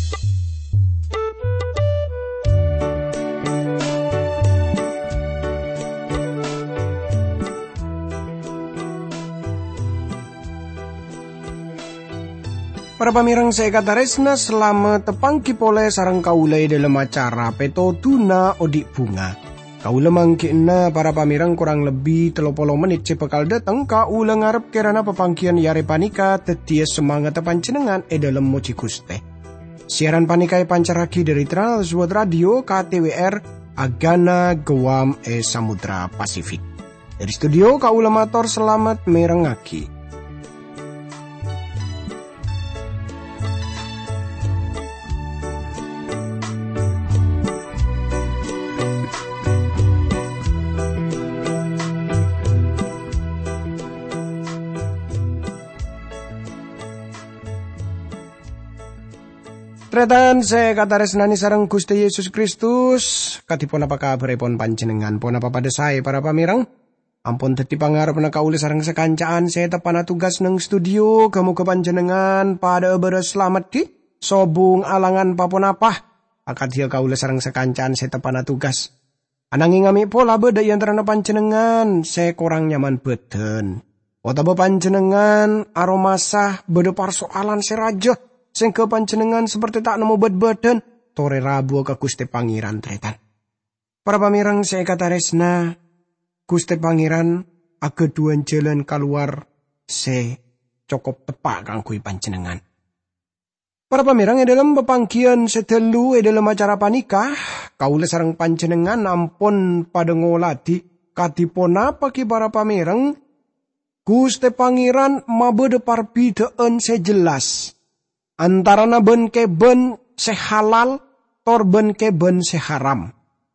Para pamirang saya kata resna selama tepangki pole sarang kaulai dalam acara peto tuna odik bunga. Kaula mangkina para pamirang kurang lebih 30 menit cepekal datang kaula ngarep kerana pepangkian yare panika tetia semangat panjenengan dalam moci Guste. Siaran panika pancaraki dari Transworld Radio KTWR Agana Guam Samudra Pasifik. Dari studio kaula matur selamat merengaki. Tretan saya kata resnani sareng Gusti Yesus Kristus. Katipun apa kabaripun panjenengan pun apa pada saya para pamirang. Ampun teti pangarep na kauli sareng sekancaan saya tepana tugas neng studio kamu ke panjenengan pada berselamat di sobung alangan papun apa. Akat dia kauli sareng sekancaan saya tepana tugas. Ananging ngami pola beda yang terana panjenengan saya kurang nyaman beden. Otaba panjenengan aromasah beda persoalan seraja. Sing ke panjenengan seperti tak nemu badan tore rabu ke Gusti Pangeran tretan. Para pamirang saya kata resna Gusti Pangeran ageduan jalan keluar se cukup tepak kangkui panjenengan. Para pamirang dalam pepangkian sedelu dalam acara panikah kaula sareng panjenengan ampun pada ngoladi kadipun apa ki para pamirang Gusti Pangeran mabede parbedaan sejelas. Antara ben keben sehalal, tor ben keben seharam.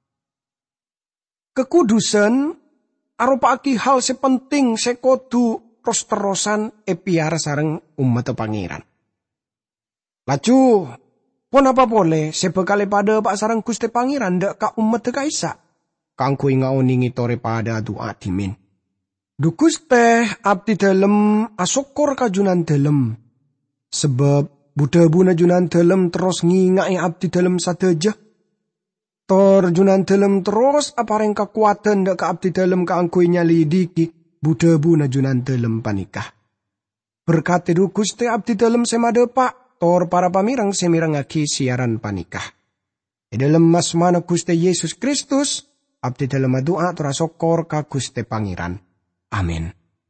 Kekudusan arupa aki hal sepenting sekodu terus-terusan piara sareng umat pangeran. Laju, pun apa boleh sebekali pada pak sareng Gusti Pangeran dak ka umat kaisa. Kangku ngaoningi tore pada doa dimin. Dukus teh abdi dalem asyukur kajunan dalem. Sebab Buddha buna junan dalem terus ngingai abdi dalem sadeja. Tor junan dalem terus apareng kekuatan dak ka abdi dalem kaangkui nyalidiki Buddha buna junan dalem panikah. Berkat edu Gusti abdi dalem semadepak tor para pamirang semirangaki siaran panikah. Dalam masmana Gusti Yesus Kristus abdi dalem doa terasokor ka Gusti Pangeran. Amin.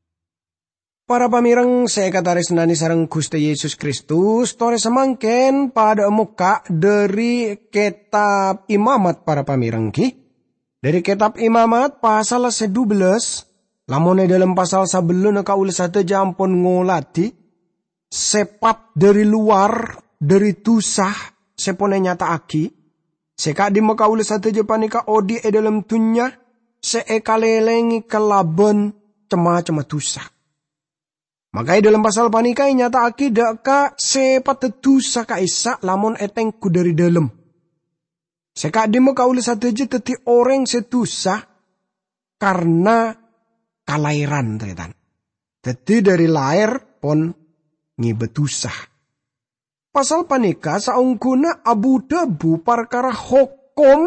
Para pamirang saya kata resnani sareng Gusti Yesus Kristus tore semangken pada muka dari kitab Imamat para pamirang ki. Dari kitab Imamat pasal 12 lamone dalam pasal 11 kaula sateja ampun ngolati sepat dari luar dari tusah sepone nyata aki. Seka di makaula sateja panika odi dalam tunya seekalelengi kelaban cema-cema tusah. Makai dalam pasal panikai nyata akidak ka sepat tetusa ka isa lamun etengku dari dalam. Seka demo kauli sateja teti orang setusa karena kalairan tretan. Teti dari lahir pon ngibetusah. Pasal panika saungguna abu debu parkara hukum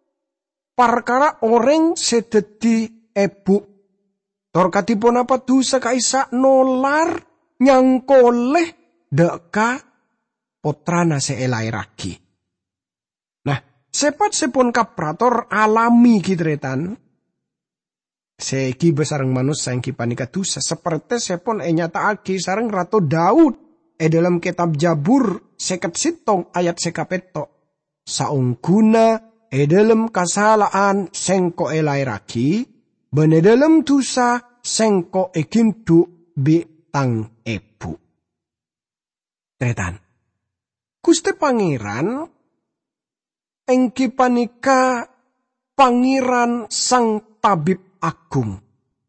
parkara orang seteti ebu. Torkatipun apa dosa kaisa nolar nyangkoleh deka potrana seelai raki. Nah, sepat sepon kaprator alami kitretan. Seki besareng manusia yang kipanika dosa seperti sepon nyata aki sareng Ratu Daud dalam kitab Jabur seket sitong ayat sekapeto. Saungguna dalam kasalaan sengko elai raki. Bene dalam dosa sengko ekintu bitang ebu. Tretan. Gusti Pangeran engki panika Pangeran sang tabib agung.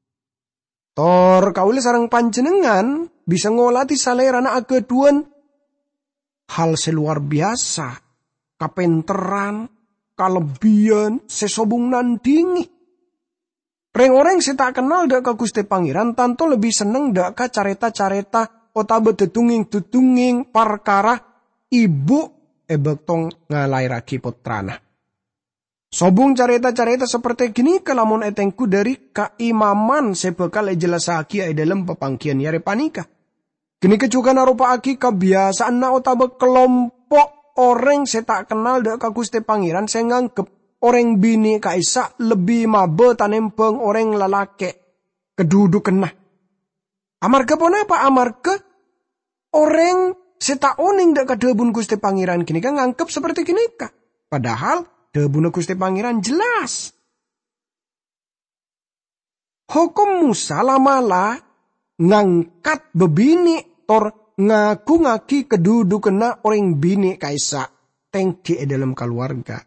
Tor kauli sareng panjenengan bisa ngolati salerana ageduan hal seluar biasa, kapenteran, kalebian, sesobung nandingi. Reng-orang si tak kenal dak ka Gusti Pangeran tanto lebih seneng dak ka careta-careta otabe tetunging-tetunging parkara ibu ebek tong ngalairaki putrana. Sobung carita-carita seperti gini kelamun etengku dari kaimaman sebekal jelasaki ay dalam pepangkian yare panika. Kini kecukan arupa aki kebiasaan na otabe kelompok orang saya tak kenal dek ka Gusti Pangeran saya nganggep orang bini kaisa lebih mabe tanempeng orang lalake keduduk kena. Amarga pona apa amarga orang seta oning dek kadebun Gusti Pangeran kini kan nganggep seperti kini ka. Padahal debun Gusti Pangeran jelas. Hukum Musa lamala ngangkat bebini tor ngaku ngaki keduduk kena orang bini kaisa tengki dalam keluarga.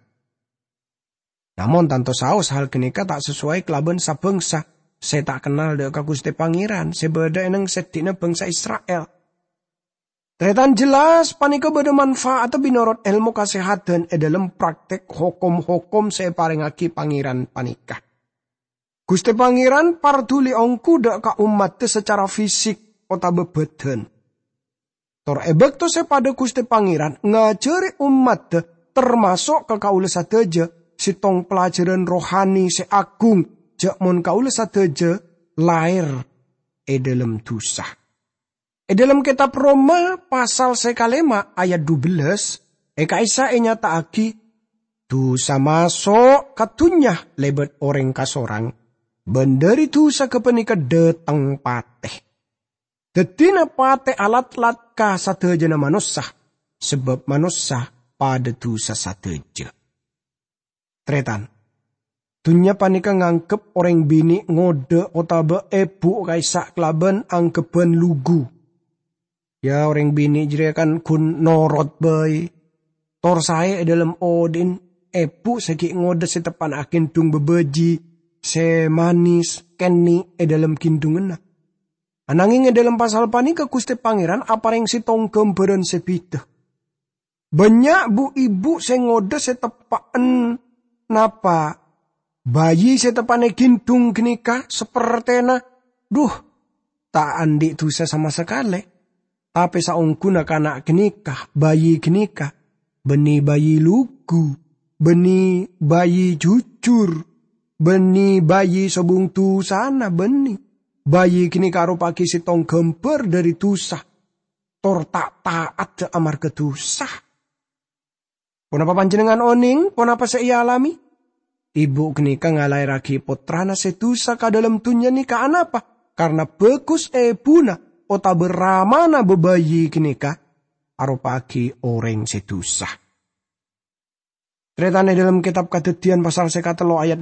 Namun tanto saus hal kenika tak sesuai kelaban sabangsa. Saya tak kenal dek Gusti Pangeran. Saya beda eneng sedina bangsa Israel. Tretan jelas panika beda manfaat atau binorot ilmu kesehatan dalam praktek hukum-hukum saya paringaki Pangeran panika. Gusti Pangeran partuli ongku dek ka umat secara fisik otabe beden. Tor ebek to saya pada Gusti Pangeran ngajari umat termasuk ke kaula sateja sitong pelajaran rohani se agung jak mon kaula sateja lahir dalam dosa. Dalam kitab Roma pasal sekalema ayat 12 kaisa nyataaki dosa masuk katunya lebet orang kasorang benderi dosa kepenika deteng pateh. Detina pateh alat-alat ka sateja na manusia sebab manusia pada dosa sateja. Tretan. Dunya panika ngangkep orang bini ngode otabe ebu kaisa kelaban angkeban lugu. Ya orang bini jadi kan kun norot bay. Tor saya dalam odin ebu segi ngode setepan akin tung bebeji se manis kenni dalam kindungan. Ananging dalam pasal panika Gusti Pangeran apareng sitong kemperan sepita. Banyak bu ibu se ngode setepaan napa bayi setepane gintung kenika sepertena duh tak andi dosa sama sekali tapi saungku nak anak kenika bayi kenika beni bayi lugu beni bayi jujur beni bayi sobung tu sana beni bayi kenika rupaki sitong gemper dari dosa tor tak taat amar kedosa. Ponapa panjenengan oning ponapa saya alami ibu kenika ngalairaki putrana setusa ka dalam tunya nika anapa? Karena bekus ebuna ota beramana bebayi kenika arupaki orang setusa. Ceritanya dalam kitab Kadadian pasal sekatelo ayat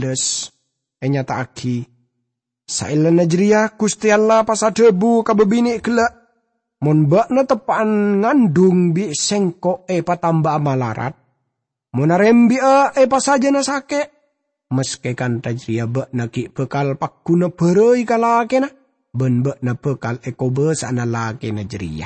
16 nyataaki saila najriya Gusti Allah pasadebu kabebini gelak mun bakna tepaan ngandung bi sengko patamba amalarat munarembi pasaja na sake meske kan tajriya bak naki bekal pakuna beroi kalake na ben bak na bekal ekobe sana lake na jeriya.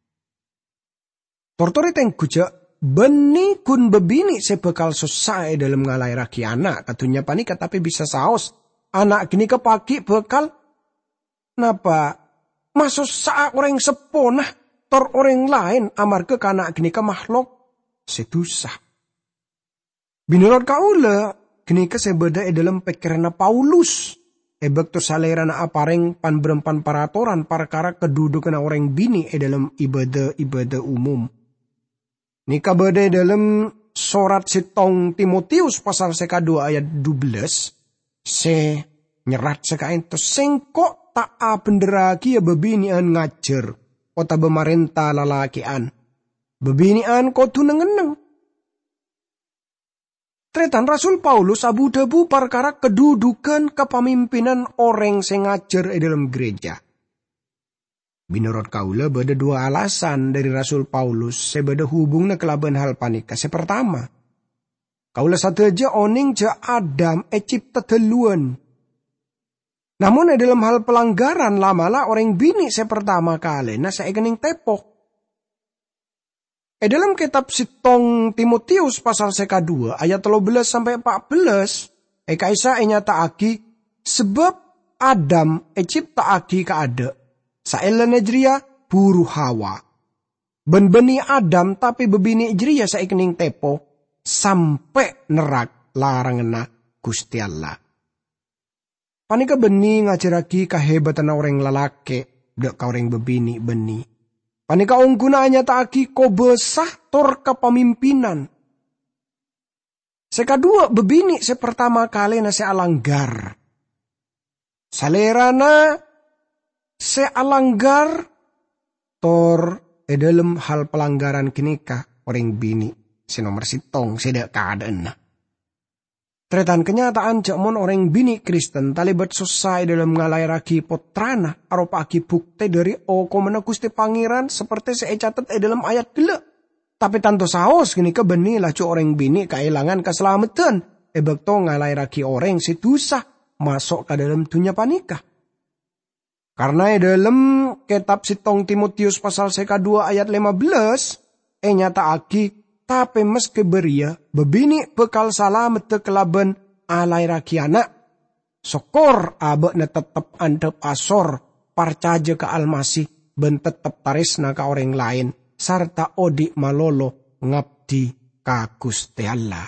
Tortori tengkuja beni kun bebini sebekal susah dalam ngalairaki anak katunya panika tapi bisa saos anak gini kepaki bekal napa masuk saat orang seponah tor orang lain amarga kanak gini ke makhluk setusah. Binurut kaula gini ke sebeda dalam pikiran Paulus ebek tu salerana apareng pan berempan paratoran perkara kedudukan orang bini dalam ibadah umum. Nika beda dalam surat sitong Timotius pasal sekadua ayat 12 se nyerat sekain tu sengkok tak benderaki ya bebinian ngajar ota bemarenta lalakian bebinian ko tunengeneng. Tretan Rasul Paulus abu debu perkara kedudukan kepemimpinan orang sing ngajar dalam gereja. Binurut kaula beda dua alasan dari Rasul Paulus sebeda hubungna kelaban hal panika. Sepertama, kaula sateja oning ja Adam cipta teluan. Namun dalam hal pelanggaran lamalah orang bini sepertama kali na saya kening tepok. Dalam kitab sitong Timotius pasal sekadua ayat 13 sampai 14 kaisa nyataaki sebab Adam ciptaaki kaada saela najriya buru Hawa. Ben-beni Adam tapi bebini Ijriya saikening tepo sampai nerak larangena Gusti Allah. Panika beni ngajaragi kahebatan orang lalake dek ka orang bebini beni. Panika ungguna nyataaki ko besah tor kepemimpinan. Sekadua bebini sepertama kali na se alanggar. Salerana se alanggar tor dalam hal pelanggaran kinika orang bini si nomor sitong sedak keadaan. Tretan kenyataan cakmon orang bini Kristen talibat susah dalam ngalairaki potrana aropa aki bukti dari komena Gusti Pangeran seperti saya catat dalam ayat gila. Tapi tanto saos gini kebeni lacu orang bini kailangan keselamatan. Bekto ngalairaki orang si dosa masuk ke dalam dunia panikah. Karena dalam kitab sitong Timotius pasal seka 2 ayat 15 nyata aki tapi meski beria bebini bekal salamet te kelaban alai raki anak sokor abe na tetep antep asor parcaja ke almasih ben tetep tarisna ka orang lain sarta odi malolo ngabdi ka Gusti Allah.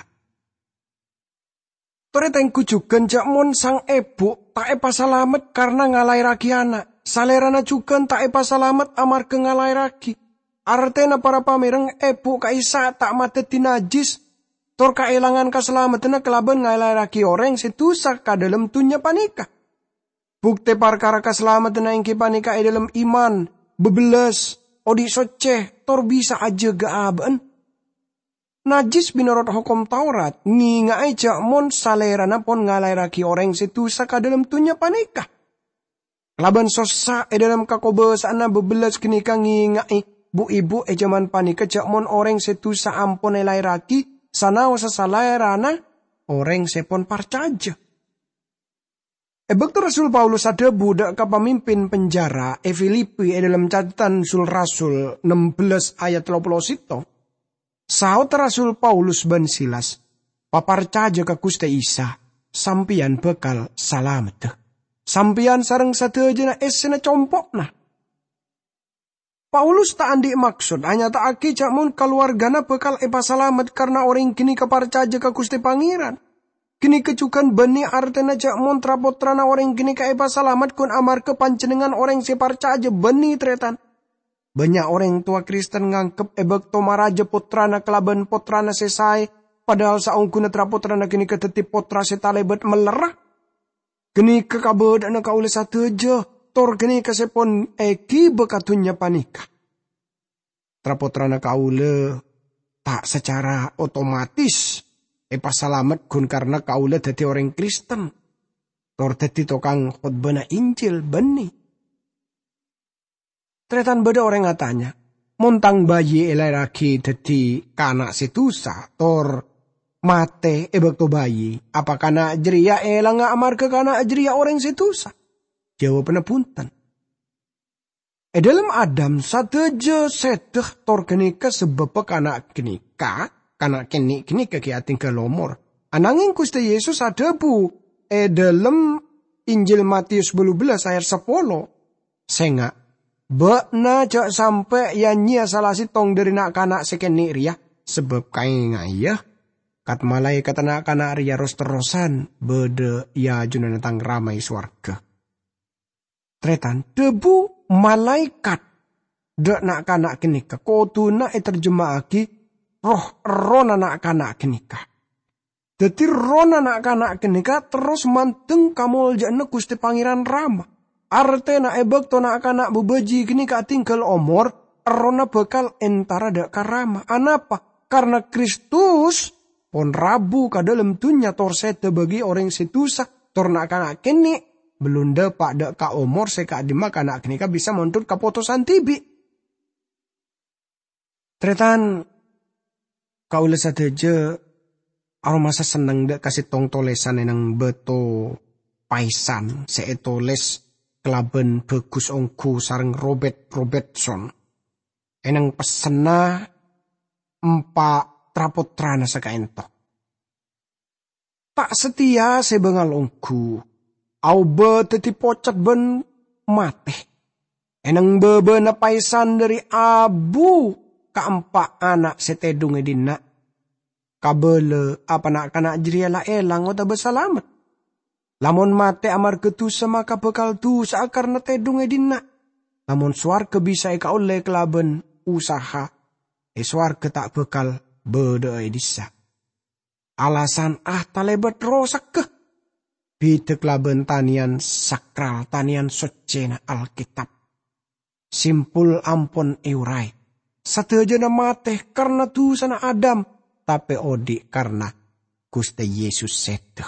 Toreteng kujukan jakmon sang ebu tak epa salamet karena ngalai raki anak. Salerana jukan tak epa salamet amar ke ngalai raki. Artena para pamereng ebu kaisa tak mateti najis. Tor kailangan keselamatan kelaban ngalai raki orang setusak ka dalam dunya panika. Bukti perkara keselamatan yang panika dalam iman. Bebeles. Odi soceh. Tor bisa aja gaaban. Najis binurut hukum Taurat, ngingai jakmon salerana pon ngalai raki orang setusa ka dalam dunya panikah. Laban sosa dalam kakobesana bebelas kenika ngingai bu ibu jaman panikah jakmon orang setusa ampon elai raki sanau sasalerana orang sepon parcaja. Bektu Rasul Paulus ada budak ka pemimpin penjara Filipi dalam catatan Sul Rasul 16 ayat 30. Saut Rasul Paulus ban Silas, paparcaja ka Gusti Isa, sampian bekal salamet. Sampian sareng sadayana esena compokna. Paulus tak andi maksud, hanya tak aki jakmun keluargana bekal epa salamet karena orang kini keparcaja ka Gusti Pangeran. Kini kecukan beni artena jakmun trapotrana orang kini ka epa salamet kun amar kepancenengan orang separcaja beni tretan. Banyak orang tua Kristen ngangkep ebek tomaraja putrana kelaban putrana sesai. Padahal saungkuna traputrana kini keteti putra setalebet melerah. Kini kekabed anak kaule sateja. Tor kini kesepon eki bekatunya panika. Traputrana kaule tak secara otomatis. Pasalamet kun karena kaule dadi orang Kristen. Tor dadi tokang khotbana Injil beni. Tretan beda orang ngatanya, montang bayi elai raki dadi kanak situsa, tor mate ebek bayi, apa kana jeria elang amar ke kana jeria orang situsa? Jawabannya punten. Dalam Adam sateja sedeh tor kenika sebab kana kenika, kana kenika kiating kelomor. Ananging Gusti Yesus ada bu, dalam Injil Matius 12 ayat 10, senga. Bekna jak sampai nyia salah sitong dari nak kanak sekeni ria sebab kain ngayah kat malai kata nak kanak ria ros terosan bede ya junan tang ramai swarga. Tretan debu malaikat dek nak kanak kenika kotuna terjemahaki roh nak kanak kenika. Dadi roh nak kanak kenika terus manteng kamol jane Gusti Pangeran Rama. Artena ebek to nak kanak bebeji gini ka tinggal omor, rona bekal entara dak karama. Anapa? Karena Kristus pon rabu ka dalam dunya tor sete bagi orang situsa tor nak kanak kini belum dapat dak ka omor seka dima kanak kini ka bisa montut kapotosan tibi. Tretan kaula sateja aroma masa seneng dak kasih tong tolesan enang beto paisan seetoles kelaben bagus ongku sareng Robertson. Enang pesena empak trapotrana sakaento. Tak setia sebengal ongku. Au be teti pocet ben mate. Enang bebe na paisan dari abu kaempat anak setedung edina. Kabele apa nak kanak jeria la elang ota besalamet. Lamun mate amar ketusa maka bekal tu saakar na tedung edina. Lamun swarga bisa eka oleh kelaben usaha. Swarga tak bekal beda edisa. Alasan talebet rosak ke. Bida kelaben tanian sakral, tanian socena Alkitab. Simpul ampun eurai. Satejana mate karena tu sana Adam. Tapi odi karena Gusti Yesus sedeh.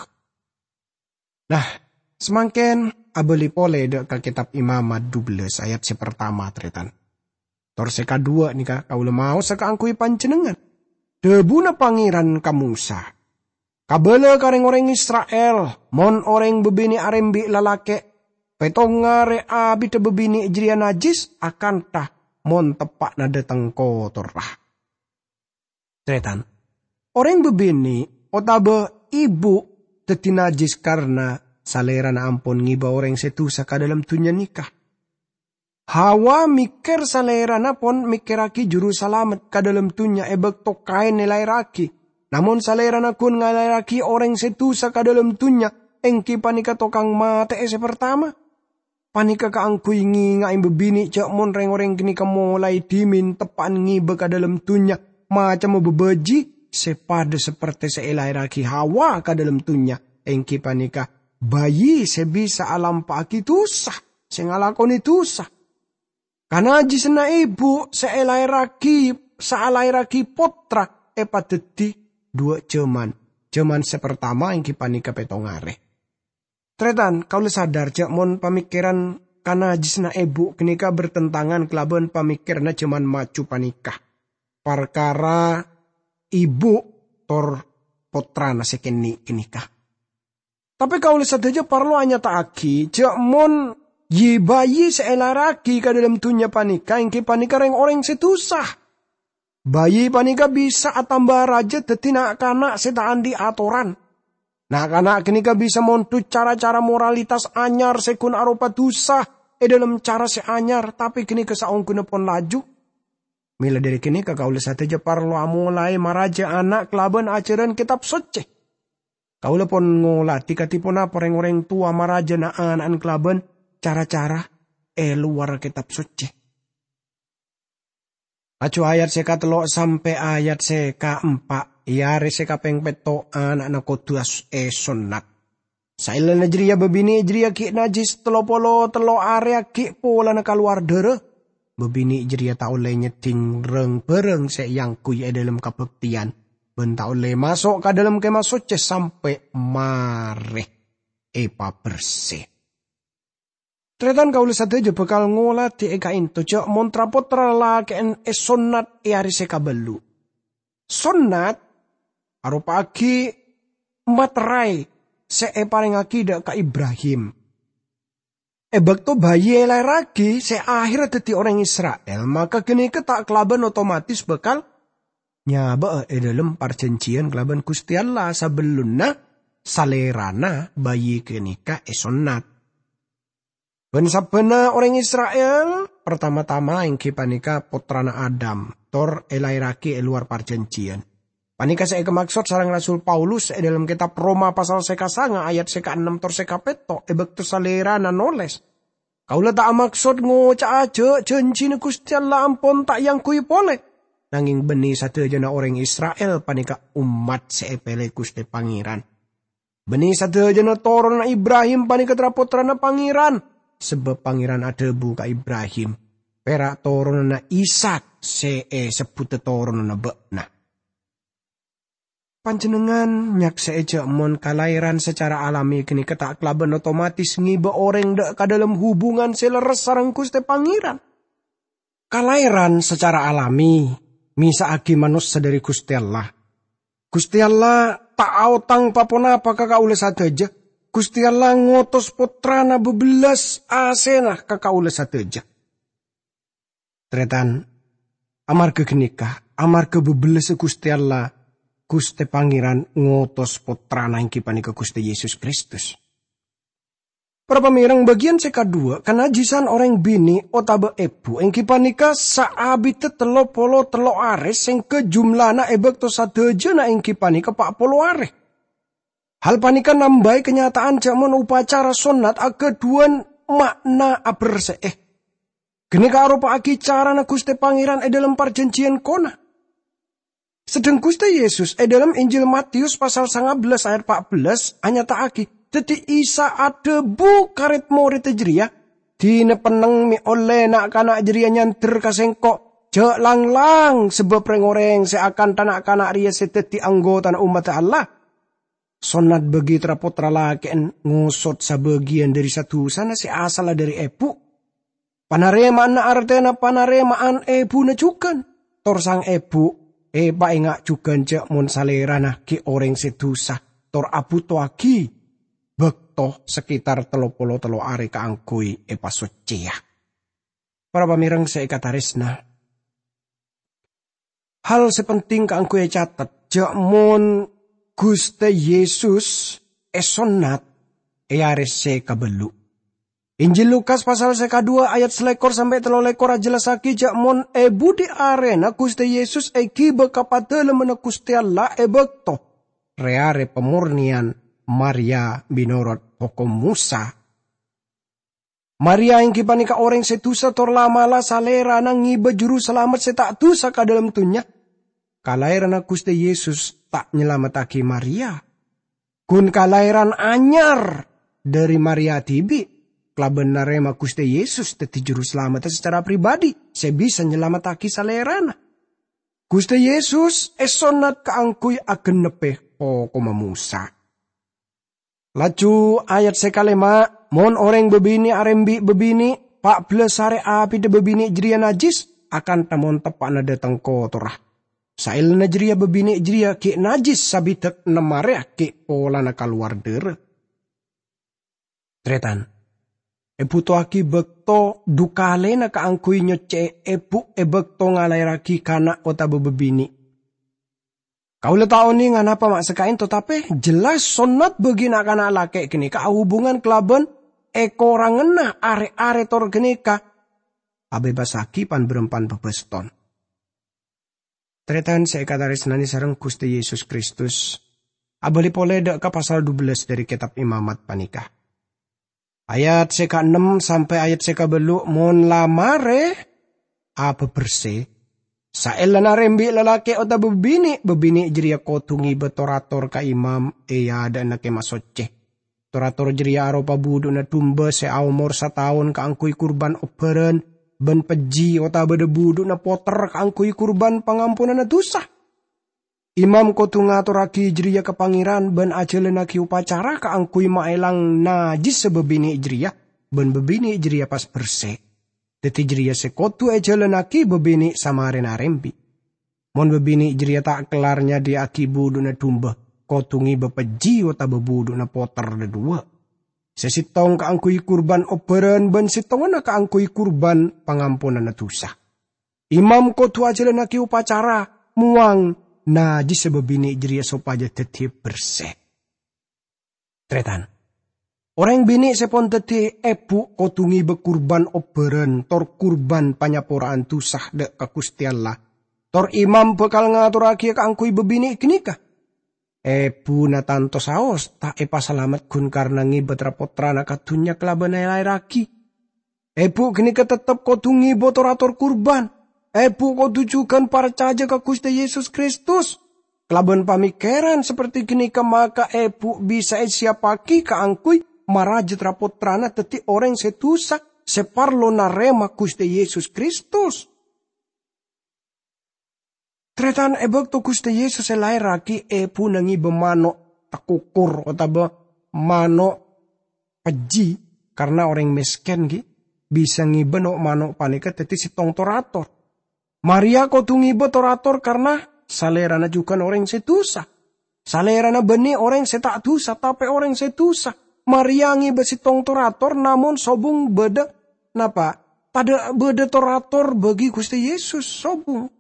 Nah, semangken abeli pole dek ke kitab Imamat 12 ayat sepertama tretan. Tor seka dua nika kau lemau seka angkui panjenengan. Debuna pangeran kamusa. Kabele kareng orang Israel, mon orang bebini arembi lalake, petongare abi te bebini ijria najis, akan tah mon tepak na datang kotor lah. Tretan, orang bebini otabe ibu teti najis karena salera na ampun ngiba orang setusa ka dalam tunya nikah. Hawa mikir salera na pon mikiraki juru salamet ka dalam tunya ebek tokain nilai raki. Namun salera na kun ngalaraki orang setusa ka dalam tunya, engki panika tokang mate pertama. Panika ka angkui ngaim bebini cak mon reng-oreng kini ka mulai dimin tepan ngibe ka dalam tunya. Macam bebeji sepada seperti seelairaki Hawa ka dalam tunya. Engki panika bayi sebisa alam paki tusah, sengalakoni tusah. Karena jisena ibu seelairaki potra epateti. Dua ceman sepertama yang kipanika petongare. Tretan, kau sadar cak mon pamikiran kana jisna ibu kenika bertentangan kelaban pamikirna ceman macu panikah. Perkara ibu tor potrana sekeni kenikah. Tapi kau sadar aja parlo hanya taaki cak mon ye bayi seelaraki ka dalam tunya panika yang kipanika reng orang setusah. Bayi panika bisa atamba raja tetina kanak setaan di atoran. Nah kanak kenika bisa montut cara-cara moralitas anyar sekun arupa dosa dalam cara seanyar tapi kenika saungkuna pon laju. Mila dari kenika kaula sateja parlo amulai maraja anak kelaban ajaran kitab suci. Kaula pon ngolah tikatipun apa orang-orang tua maraja na anak kelaban cara-cara luar kitab suci. Acu ayat seka telok sampai ayat seka 4. Iare seka pengpeto anak na kotuas sonat. Sailan na jeria bebini jeria ki najis telo area ki pola na kaluar dere. Bebini jeria tak oleh nyeting reng bereng se yang kui dalam kabektian. Benta oleh masuk ke dalam kemah suci sampai mare epa bersih. Tretan kaula sateja bekal ngolah ti eka into cak montra potra la ken sonat iari seka belu. Sonat arupa aki materai se paling akida ka Ibrahim. Ebek to bayi lagi se akhirnya teti orang Israel maka kini tak kelaban otomatis bekal nyaba dalam perjanjian kelaban Gusti Allah sebelumna salerana bayi kenika sonat. Ben sabena orang Israel pertama-tama yang kipanika putrana Adam tor elairaki luar perjanjian. Panika saya kemaksud sarang Rasul Paulus dalam kitab Roma pasal seka sanga ayat seka 6 tor seka peto ebek tersalera na noles. Kaula tak maksud ngoca aja janji ni Gusti Allah ampun tak yang kui pole. Nanging beni satu jana orang Israel panika umat seepele Gusti Pangeran. Beni satu jana toron na Ibrahim panika traputrana Pangeran. Sebab pangeran adebu ka Ibrahim. Perak toron na Ishak sebut toron na bekna. Panjenengan nyak seeja mon kalairan secara alami kini ketak kelaban otomatis ngiba orang dak ka dalam hubungan seleres sareng Gusti Pangeran. Kalairan secara alami misa agi manusia dari Gusti Allah. Gusti Allah tak autang papona apa kakaule sateja. Gusti Allah ngotos putrana bebelas asena kakaula sateja. Tretan, amar kegenikah, amar kebebelas Gusti Allah, Gusti Pangeran ngotos putrana yang kipanika Gusti Yesus Kristus. Para pamirang bagian sekadua, kanajisan orang bini otaba ebu, engki panika saabite 33 are sing kejumlana ebek to sadejana engki panika 40 are. Hal panika nambai kenyataan jaman upacara sunat akeduan makna aberse. Geni karupa aki carana Gusti Pangeran dalam perjanjian kona. Sedang Gusti Yesus dalam Injil Matius pasal 19 ayat 14 anyataake dadi Isa adebu karet murid jeria dine peneng mi oleh nak kanak jeria nyanter kasengkok jek lang-lang sebab reng-oreng seakan tanak kanak ria seteti anggota umat Allah. Sonat bagi trapotra laken ngusot sebagian dari satu sana si asal dari epu. Panaremaan na artena panaremaan epu na cukan. Tor sang epu pa ingak cukan cek mon salera na ki orang setusa. Tor apu toaki bektoh sekitar 33 are kaangkui pasocea. Para pamirang seikatarisna. Hal sepenting kaangkui catat cek mon Gusti Yesus esonat arese kabelu. Injil Lukas pasal sekadua ayat 1 sampai 3 jelasake jak mon ebu di arena Gusti Yesus eki bekapatele mena Gusti Allah ebekto. Reare pemurnian Maria binorot hukum Musa. Maria yang kipanika orang setusa tor lamala salera nang ngibe juru selamat setak tusa ka dalam tunya. Kalairan Gusti Yesus tak nyelamataki Maria. Kun kalairan anyar dari Maria tibi. Klaben narema Gusti Yesus teti juru selamat secara pribadi. Saya bisa nyelamataki salerana. Gusti Yesus esonat kaangkui agen nepeh koma Musa. Laju ayat sekalema. Mon orang bebini arembi bebini. 14 sare api de bebini jeria najis. Akan tamon tepak nada tengkotorah. Sail najria bebini jria ki najis sabitek nemare ki pola na keluar der. Tretan. Ebu toaki bekto dukale na kaangkui nyoce ebu ebekto ngalairaki kana kota bebini. Kau letau ni nganapa mak sekain tetapi jelas sonat bagi nak kana lake kini ka hubungan kelaben orang ngena are-are tor genika. Abe basaki pan berempan bebeston. Tretan saya kataris nani sareng Gusti Yesus Kristus. Abali pole dek ke pasal 12 dari kitab Imamat panikah. Ayat seka 6 sampai ayat seka belu mon lamare apa bersih. Saelana rembi lelaki ota bebini jeria kotungi betorator ka imam ada nake masoce. Torator jeria aropa budu na tumba se umur 1 tahun ka angkui kurban operen. Ben peji ota bedebudu na poter kaangkui kurban pangampunan na dosa. Imam kotu ngaturaki jeria ke pangeran ben ajelenaki upacara kaangkui maelang najis sebebini jeria ben bebini jeria pas bersih. Teti jeria sekotu ajelenaki bebini samaren arembi. Mon bebini jeria tak kelarnya di aki budu na tumba kotungi bepeji ota bebudu na poter de dua. Sesitong kaangkui kurban operen ben sitongan kaangkui kurban pangampunan dosa. Imam kotu ajelenaki upacara muang najis sebebini jeria sopaja tetip bersih. Tretan. Orang bini sepon teti epu kotungi bekurban operen tor kurban panyaporaan tusah de Gusti Allah. Tor imam bekal ngaturaki kaangkui bebini kinika. Epu na tanto saos tak selamat kun karena ngibet rapotra na katunya kelaban lairaki. Epu kinika tetap kotungi botorator kurban. Epu kotujukan percaya ke Gusti Yesus Kristus. Kelaban pamikiran seperti kinika maka epu bisa siapaki kaangkui marajet rapotrana teti orang setusak separlo narema Gusti Yesus Kristus. Tretan ebek to Gusti Yesus lairaki epu nangi bemano takukur otaba mano peji karena orang miskin ki bisa ngibeno mano panika teti sitong torator. Maria kotungi torator karena salerana juga orang setusa. Salerana beni orang setak tusa tapi orang setusa. Maria ngibe sitong torator namun sobung beda napa? Pada beda torator bagi Gusti Yesus sobung.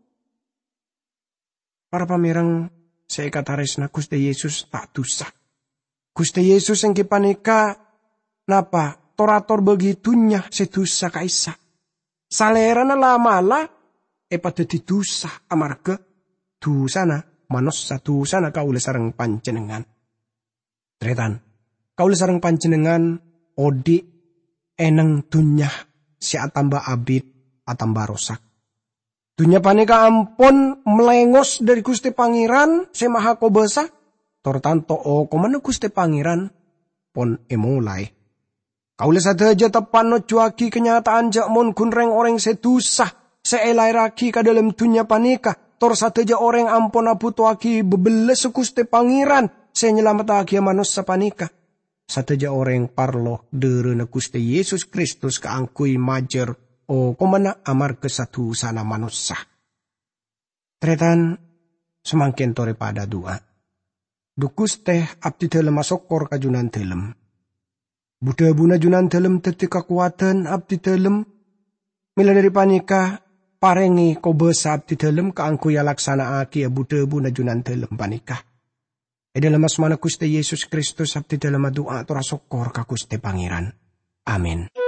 Para pamirang saya katarisna Gusti Yesus tak dosa. Gusti Yesus yang kipanika napa torator begitunya sedusa kaisa. Salerana lamala pada didusa amarga dusana manusia dusana kaula sareng panjenengan. Tretan, kaula sareng panjenengan odi eneng dunya si atamba abid atamba rosak. Dunya panika ampun melengos dari Gusti Pangeran si Maha Kobasa. Tortanto o komana Gusti Pangeran pon emulai. Kaula sadaja tepan no juagi kenyataan jakmon gunreng orang sedusa seelai raki ka dalam dunya panika. Tor sadaja orang ampun abutuagi bebeles Gusti Pangeran senyelametagi manusia panika. Sadaja orang parlo derena Gusti Yesus Kristus kaangkui majer o komana amar kesatu sana manusia. Tretan semakin tore pada dua. Dukus teh abdi dalam masokor kajunan dalam. Buddha buna junan dalam teti kekuatan abdi dalam. Mila dari panika parengi kobesa abdi dalam kaangku ya laksana aki ya Buddha buna junan dalam panika. Dalam asmana Gusti Yesus Kristus abdi dalam doa tora sokor ka Gusti Pangeran. Amin.